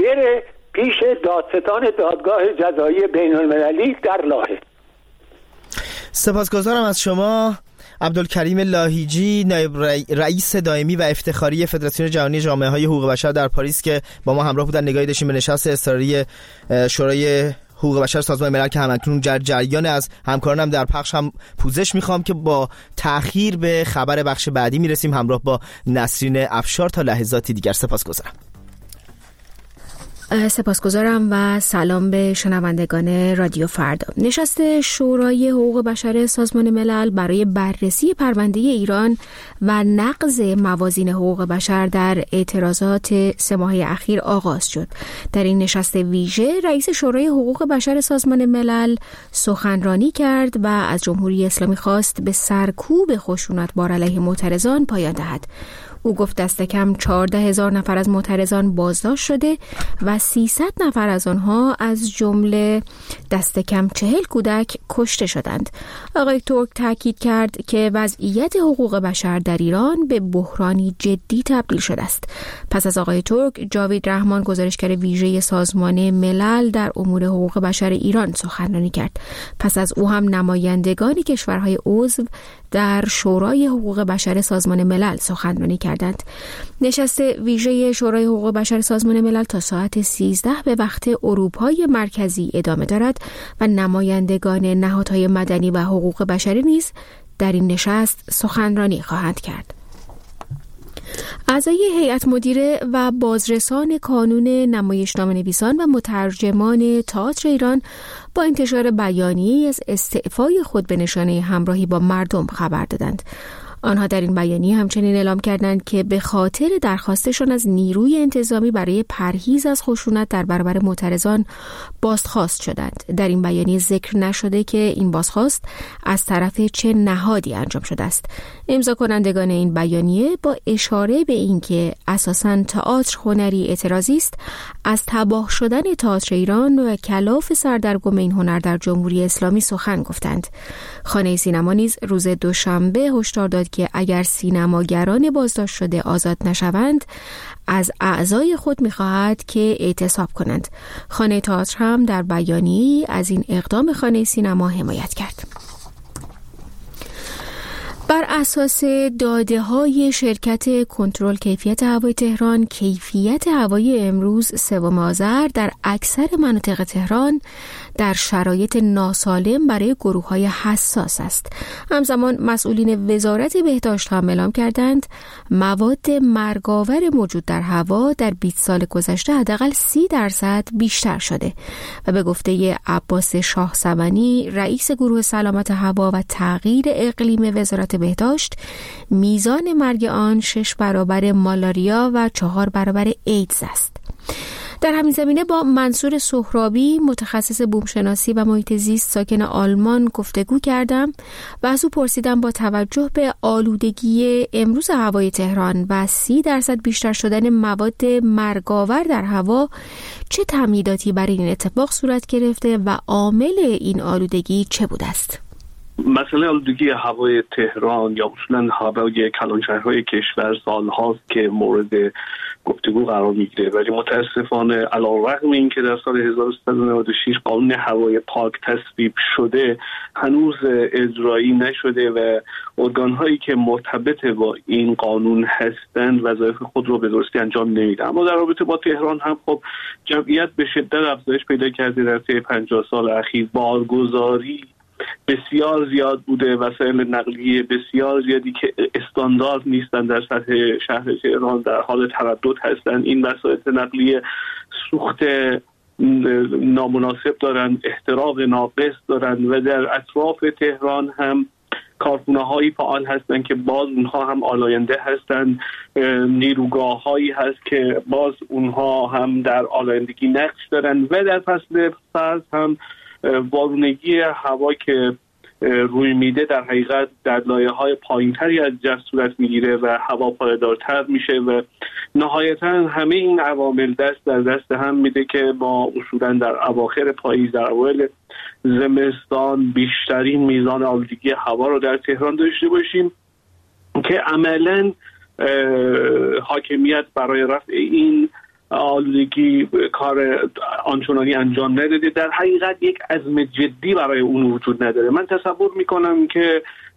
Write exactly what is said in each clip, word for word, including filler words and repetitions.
بره پیش دادستان دادگاه جزایی بین المللی در لاهه. سپاسگزارم از شما عبدالکریم لاهیجی، نایب رئیس دائمی و افتخاری فدراسیون جهانی جامعه‌های حقوق بشر در پاریس که با ما همراه بودن. نگاهی داشتیم به نشست اضطراری شورای حقوق بشر سازمان ملل که همکنون در جریان. از همکارانم در پخش هم پوزش میخوام که با تأخیر به خبر بخش بعدی میرسیم همراه با نسرین افشار. تا لحظاتی دیگر سپاسگزارم. سپاسگزارم و سلام به شنوندگان رادیو فردا. نشست شورای حقوق بشر سازمان ملل برای بررسی پرونده ایران و نقض موازین حقوق بشر در اعتراضات سه ماهه اخیر آغاز شد. در این نشست ویژه رئیس شورای حقوق بشر سازمان ملل سخنرانی کرد و از جمهوری اسلامی خواست به سرکوب خشونت‌بار علیه معترضان پایان دهد. او گفت دست کم چهارده هزار نفر از معترضان بازداشت شده و سیصد نفر از آنها از جمله دست کم چهل کودک کشته شدند. آقای ترک تاکید کرد که وضعیت حقوق بشر در ایران به بحرانی جدی تبدیل شده است. پس از آقای ترک، جاوید رحمان گزارشگر ویژه سازمان ملل در امور حقوق بشر ایران سخنرانی کرد. پس از او هم نمایندگان کشورهای عضو در شورای حقوق بشر سازمان ملل سخنرانی کردند. نشست ویژه شورای حقوق بشر سازمان ملل تا ساعت سیزده به وقت اروپای مرکزی ادامه دارد و نمایندگان نهادهای مدنی و حقوق بشری نیز در این نشست سخنرانی خواهند کرد. اعضای هیئت مدیره و بازرسان کانون نمایشنامه نویسان و مترجمان تئاتر ایران با انتشار بیانیه‌ای از استعفای خود به نشانه همراهی با مردم خبر دادند. آنها در این بیانیه همچنین اعلام کردند که به خاطر درخواستشان از نیروی انتظامی برای پرهیز از خشونت در برابر معترضان بازخواست شدند. در این بیانیه ذکر نشده که این بازخواست از طرف چه نهادی انجام شده است. امضا کنندگان این بیانیه با اشاره به اینکه اساساً تئاتر هنری اعتراضی است، از تباه شدن تئاتر ایران و کلاف سردرگم این هنر در جمهوری اسلامی سخن گفتند. خانه سینما نیز روز دوشنبه هشدار داد که اگر سینماگران بازداشت شده آزاد نشوند، از اعضای خود می‌خواهد که اعتصاب کنند. خانه تئاتر هم در بیانیه‌ای از این اقدام خانه سینما حمایت کرد. بر اساس داده‌های شرکت کنترل کیفیت هوای تهران، کیفیت هوای امروز سوم آذر در اکثر مناطق تهران در شرایط ناسالم برای گروه‌های حساس است. همزمان مسئولین وزارت بهداشت هم اعلام کردند مواد مرگاور موجود در هوا در بیست سال گذشته حداقل سی درصد بیشتر شده و به گفته عباس شاهسوانی، رئیس گروه سلامت هوا و تغییر اقلیم وزارت بهداشت، میزان مرگ آن شش برابر مالاریا و چهار برابر ایدز است. در همین زمینه با منصور سهرابی، متخصص بومشناسی و محیط زیست ساکن آلمان گفتگو کردم و از او پرسیدم با توجه به آلودگی امروز هوای تهران و سی درصد بیشتر شدن مواد مرگاور در هوا چه تمهیداتی برای این اتفاق صورت گرفته و عامل این آلودگی چه بوده است؟ مسئله آلودگی هوای تهران یا اصولا هوای کلانشهرهای کشور سالهاست که مورد گفتگو قرار میگیره، ولی متاسفانه علیرغم این که در سال هزار و سیصد و نود و شش قانون هوای پاک تصویب شده، هنوز اجرایی نشده و ارگان‌هایی که مرتبط با این قانون هستند وظایف خود رو به درستی انجام نمیدن. اما در رابطه با تهران هم خب جمعیت به شدت افزایش پیدا کرده در طی پنجاه سال اخیر. بارگذاری بسیار زیاد بوده، وسایل نقلیه بسیار زیادی که استاندارد نیستن در سطح شهر تهران در حال تردد هستن. این وسایل نقلیه سوخت نامناسب دارن، احتراق ناقص دارن و در اطراف تهران هم کارخونه هایی فعال هستن که باز اونها هم آلاینده هستن، نیروگاه هایی هست که باز اونها هم در آلایندگی نقش دارن و در فصل سرد هم وارونگی هوا که روی میده در حقیقت در لایه‌های پایین‌تری از جو صورت میگیره و هوا پایدارتر میشه و نهایتاً همه این عوامل دست در دست هم میده که ما اصولاً در اواخر پاییز در اوایل زمستان بیشترین میزان آلودگی هوا رو در تهران داشته باشیم که عملاً حاکمیت برای رفع این آلودگی کار آنچنانی انجام نداده، در حقیقت یک عزم جدی برای اون وجود نداره. من تصور میکنم که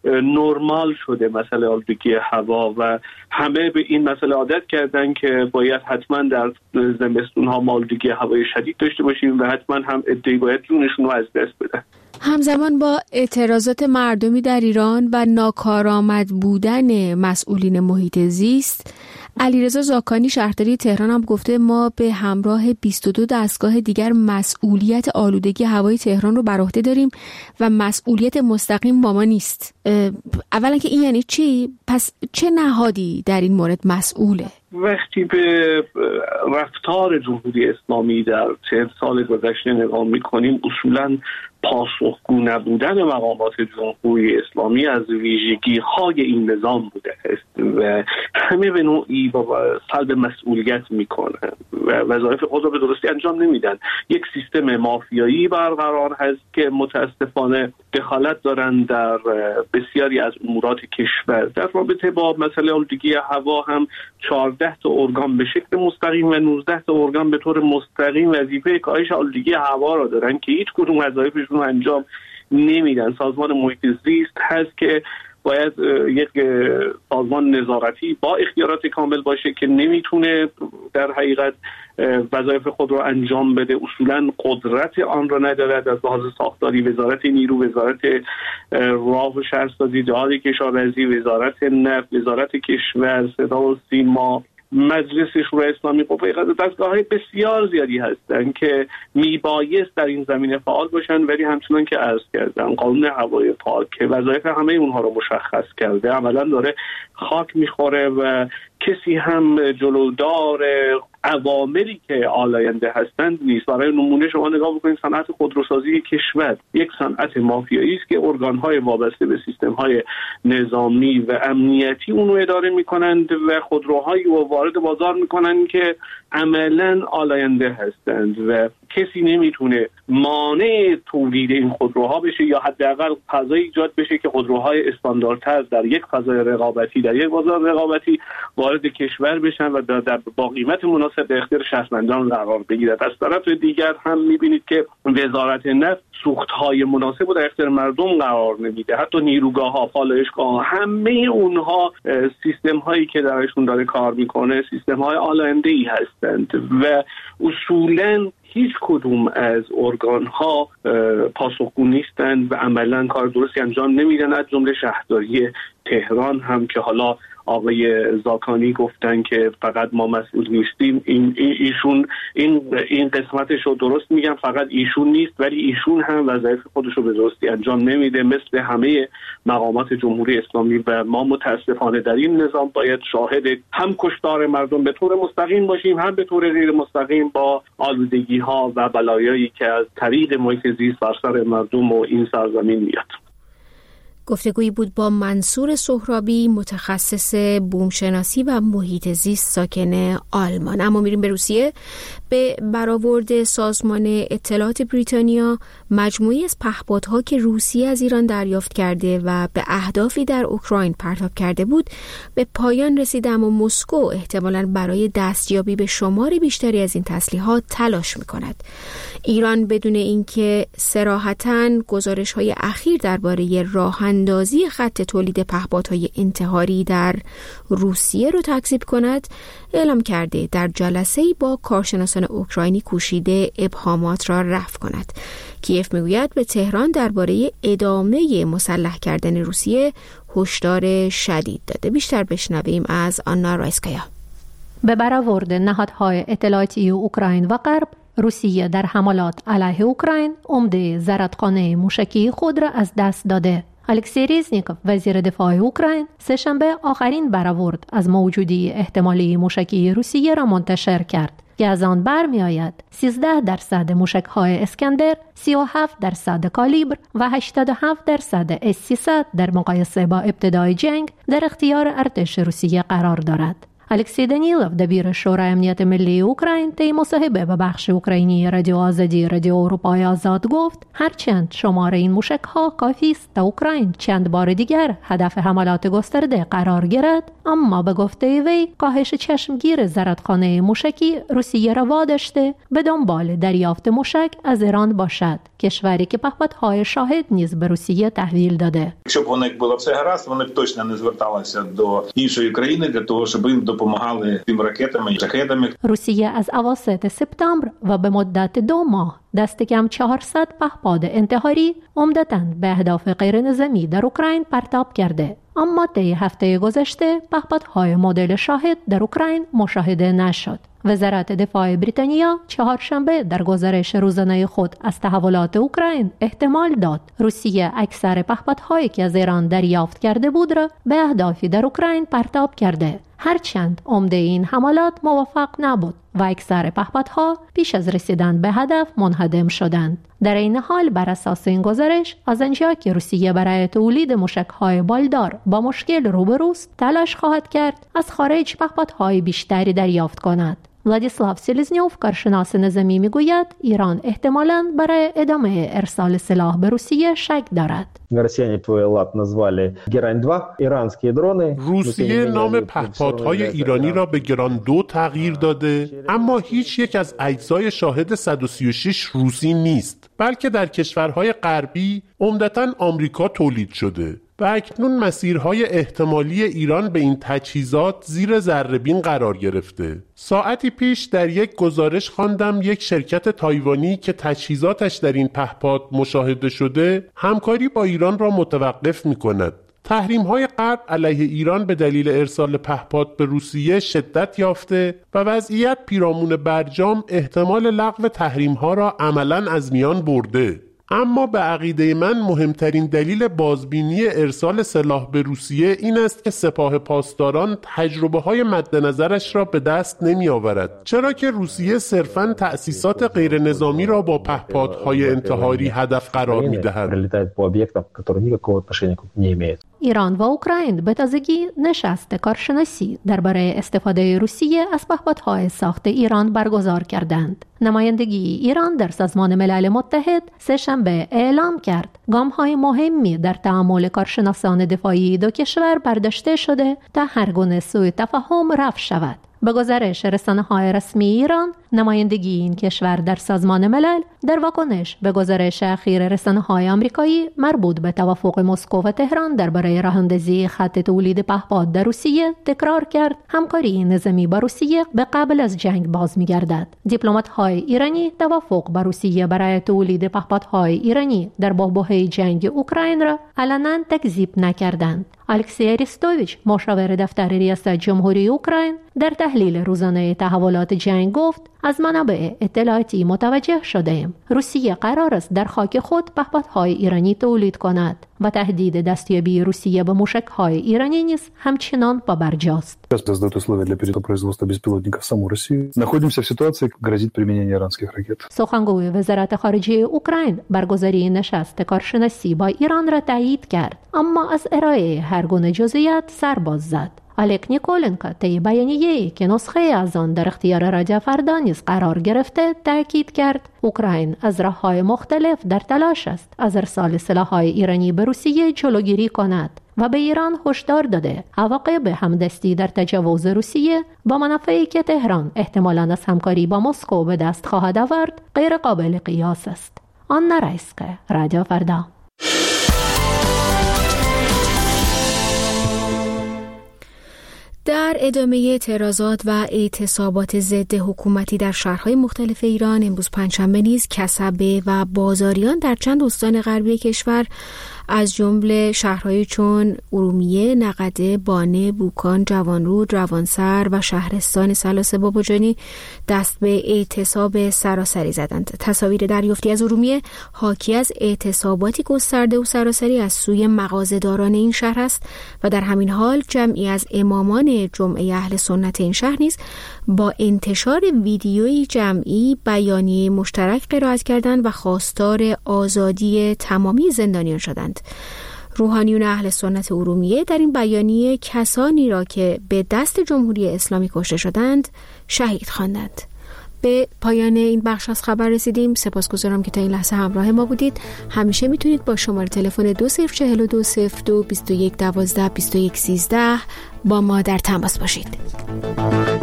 نرمال شده مسئله آلودگی هوا و همه به این مسئله عادت کردن که باید حتما در زمستون ها آلودگی هوای شدید داشته باشیم و حتما هم عده‌ای باید جونشون رو از دست بدن. همزمان با اعتراضات مردمی در ایران و ناکارآمد بودن مسئولین محیط زیست، علیرضا زاکانی شهرداری تهران هم گفته ما به همراه بیست و دو دستگاه دیگر مسئولیت آلودگی هوای تهران رو بر عهده داریم و مسئولیت مستقیم با ما نیست. اولا که این یعنی چی؟ پس چه نهادی در این مورد مسئوله؟ وقتی به رفتار جمهوری اسلامی در چند سال گذشته نگاه می‌کنیم، اصولاً پاسخگو نبودن مقامات جمهوری اسلامی از ویژگی‌های این نظام بوده است و همه به نوعی با سلب مسئولیت میکنن و وظایف خود را به درستی انجام نمیدن. یک سیستم مافیایی برقرار هست که متاسفانه دخالت دارن در بسیاری از امورات کشور. در رابطه با مسئله آلودگی هوا هم چهارده تا ارگان به شکل مستقیم و نوزده تا ارگان به طور مستقیم وظیفه کاهش آلودگی هوا را دارن که هیچ کدوم وظایفشون رو انجام نمیدن. سازمان محیط زیست هست که باید یک سازمان نظارتی با اختیارات کامل باشه که نمیتونه در حقیقت وظایف خود رو انجام بده، اصولا قدرت آن را ندارد. از لحاظ ساختاری وزارت نیرو، وزارت راه و شهرسازی، جهاد کشاورزی، وزارت نفت، وزارت کشور، صدا و سیما، مجلس شورای اسلامی، قوه قضاییه، دستگاه‌های بسیار زیادی هستند که میبایست در این زمینه فعال باشن، ولی همچنان که عرض کردم قانون هوای پاک که وظایف همه اونها رو مشخص کرده عملا داره خاک میخوره و کسی هم جلودار عواملی که آلاینده هستند نیست. برای نمونه شما نگاه بکنید صنعت خودروسازی کشور یک صنعت مافیایی است که ارگان‌های وابسته به سیستم‌های نظامی و امنیتی اون رو اداره می‌کنند و خودروهایی رو وارد بازار می‌کنند که عملاً آلاینده هستند و کسی نمیتونه مانع تولید این خودروها بشه یا حداقل فضای ایجاد بشه که خودروهای استانداردتر در یک فضای رقابتی، در یک بازار رقابتی وارد کشور بشن و در با قیمت مناسب به اختیار شهروندان قرار بگیرد. از طرف دیگر هم میبینید که وزارت نفت سوختهای مناسب رو در اختیار مردم قرار نمیده. حتی نیروگاه‌ها، پالایشگاه‌ها، همه اونها سیستم‌هایی که درشون داره کار میکنه سیستم‌های آلاینده‌ای هستند و اصولاً هیچ کدوم از ارگان‌ها پاسخگو نیستند و عملاً کار درستی انجام نمیدن. از جمله شهرداری تهران هم که حالا آقای زاکانی گفتن که فقط ما مسئول نیستیم، این ایشون این این قسمتش رو درست میگن، فقط ایشون نیست ولی ایشون هم وظایف خودش رو به درستی انجام نمیده مثل همه مقامات جمهوری اسلامی و ما متاسفانه در این نظام باید شاهد هم کشتار مردم به طور مستقیم باشیم هم به طور غیر مستقیم با آلودگی ها و بلایایی که از طریق محیط زیست بر سر مردم و این سرزمین میاد. گفتگویی بود با منصور سهرابی، متخصص بومشناسی و محیط زیست ساکن آلمان. اما میریم به روسیه. به برآورد سازمان اطلاعات بریتانیا، مجموعی از پهپادها که روسیه از ایران دریافت کرده و به اهدافی در اوکراین پرتاب کرده بود به پایان رسیده، اما مسکو احتمالاً برای دستیابی به شمار بیشتری از این تسلیحات تلاش می‌کند. ایران بدون اینکه صراحتاً گزارش‌های اخیر درباره راه اندازی خط تولید پهپادهای انتحاری در روسیه رو تکذیب کند، اعلام کرده در جلسه‌ای با کارشناسان اوکراینی کوشیده ابهامات را رفع کند. کیف میگوید به تهران درباره ادامه مسلح کردن روسیه هشدار شدید داده. بیشتر بشنویم از آنا رایسکایا. به برآورد نهادهای اطلاعاتی اوکراین و غرب، روسیه در حملات علیه اوکراین عمده زرادخانه موشکی خود را از دست داده. الکسی ریزنیکوف وزیر دفاع اوکراین سه‌شنبه آخرین برآورد از موجودی احتمالی موشکی روسیه را منتشر کرد که از آن برمی آید سیزده درصد موشک‌های اسکندر، سی و هفت درصد کالیبر و هشتاد و هفت درصد اس سیصد در مقایسه با ابتدای جنگ در اختیار ارتش روسیه قرار دارد. الکسی دانیلوف دبیر شورای امنیت ملی اوکراین طی مصاحبه به بخش اوکراینی رادیو آزادی رادیو اروپای آزاد گفت هرچند شمار این موشک‌ها کافی است تا اوکراین چند بار دیگر هدف حملات گسترده قرار گیرد، اما به گفته وی کاهش چشمگیر زرادخانه موشکی روسیه را واداشته به دنبال دریافت موشک از ایران باشد، کشوری که پهپادهای شاهد نیز به روسیه تحویل داده. Якщо б у них було все гаразд, вони б точно не зверталися до іншої країни для того, щоб їм допомагали тим ракетами, шахедами. روسیه از اواسط سپتامبر و به مدت دو ماه دست کم چهارصد پهپاد انتحاری عمدتاً به اهداف غیر نظامی در اوکراین پرتاب کرده. اما طی هفته گذشته پهپادهای مدل شاهد در اوکراین مشاهده نشد. وزارت دفاع بریتانیا چهارشنبه در گزارش روزانه خود از تحولات اوکراین احتمال داد روسیه اکثر پهپادهایی که از ایران دریافت کرده بود را به اهدافی در اوکراین پرتاب کرده. هرچند عمده این حملات موفق نبود و اکثر پهپادها پیش از رسیدن به هدف منهدم شدند. در این حال بر اساس این گزارش از آنجا که روسیه برای تولید موشک‌های بالدار با مشکل روبروست تلاش خواهد کرد از خارج پهپادهای بیشتری دریافت کند. ولادیسلاو سلزنیوف کارشناس نظامی میگوید ایران احتمالاً برای ادامه ارسال سلاح به روسیه شک دارد. روسیه نام پهپادهای ایرانی را به گران دو تغییر داده، اما هیچ یک از اجزای شاهد صد و سی و شش روسی نیست، بلکه در کشورهای غربی عمدتاً آمریکا تولید شده و اکنون مسیرهای احتمالی ایران به این تجهیزات زیر ذره‌بین قرار گرفته. ساعتی پیش در یک گزارش خواندم یک شرکت تایوانی که تجهیزاتش در این پهپاد مشاهده شده همکاری با ایران را متوقف می‌کند. تحریم‌های غرب علیه ایران به دلیل ارسال پهپاد به روسیه شدت یافته و وضعیت پیرامون برجام احتمال لغو تحریم‌ها را عملاً از میان برده. اما به عقیده من مهمترین دلیل بازبینی ارسال سلاح به روسیه این است که سپاه پاسداران تجربه های مد نظرش را به دست نمی آورد، چرا که روسیه صرفاً تأسیسات غیر نظامی را با پهپادهای انتحاری هدف قرار می دهد. ایران و اوکراین به تازگی نشست کارشناسی درباره استفاده روسیه از پهپادهای ساخت ایران برگزار کردند. نمایندگی ایران در سازمان ملل متحد سه‌شنبه اعلام کرد گام‌های مهمی در تعامل کارشناسان دفاعی دو کشور برداشته شده تا هر گونه سوء تفاهم رفع شود. به گزارش رسانه‌های رسمی ایران، نمایندگی این کشور در سازمان ملل در واکنش به گزارش اخیر رسانه‌های آمریکایی مربوط به توافق مسکو و تهران درباره راه‌اندازی خط تولید پهپاد در روسیه تکرار کرد همکاری نظامی با روسیه به قبل از جنگ باز می‌گردد. دیپلمات‌های ایرانی توافق با روسیه برای تولید پهپادهای ایرانی در بحبوحه جنگ اوکراین را علنا تکذیب نکردند. الکسی اریستوویچ مشاور دفتر ریاست جمهوری اوکراین در تحلیل روزانه تحولات جنگ گفت از منابع اطلاعاتی متوجه شده‌ایم روسیه قرار است در خاک خود پهپادهای ایرانی تولید کند و تهدید دستیابی روسیه به موشک‌های ایرانی نیز همچنان پابرجاست. سخنگوی وزارت خارجه اوکراین برگزاری نشست کارشناسی با ایران را تایید کرد، اما از ارائه هر گونه جزئیات سر باز زد. الک نیکولنکا طی بیانیه‌ای که نسخه از آن در اختیار رادیو فردا نیز قرار گرفته تاکید کرد اوکراین از راه‌های مختلف در تلاش است از ارسال سلاح‌های ایرانی به روسیه جلوگیری کند و به ایران هشدار داده عواقب همدستی در تجاوز روسیه با منافعی که تهران احتمالاً از همکاری با مسکو به دست خواهد آورد غیر قابل قیاس است. آنا رایسکه، رادیو فردا. در ادامه اعتراضات و اعتصابات ضد حکومتی در شهرهای مختلف ایران، امروز پنجشنبه نیز کسبه و بازاریان در چند استان غربی کشور از جمله شهرهای چون ارومیه، نقده، بانه، بوکان، جوانرود، روانسر و شهرستان سلاس باباجانی دست به اعتصاب سراسری زدند. تصاویر دریافتی از ارومیه حاکی از اعتصاباتی گسترده و سراسری از سوی مغازه‌داران این شهر است و در همین حال جمعی از امامان جمعه اهل سنت این شهر نیز با انتشار ویدیوی جمعی بیانیه مشترک قرائت کردند و خواستار آزادی تمامی زندانیان شدند. روحانیون اهل سنت ارومیه در این بیانیه کسانی را که به دست جمهوری اسلامی کشته شدند شهید خواندند. به پایان این بخش از خبر رسیدیم. سپاسگزارم که تا این لحظه همراه ما بودید. همیشه میتونید با شماره تلفن دو صفر چهل دو صفر دو بیست و یک دوازده بیست و یک سیزده با ما در تماس باشید.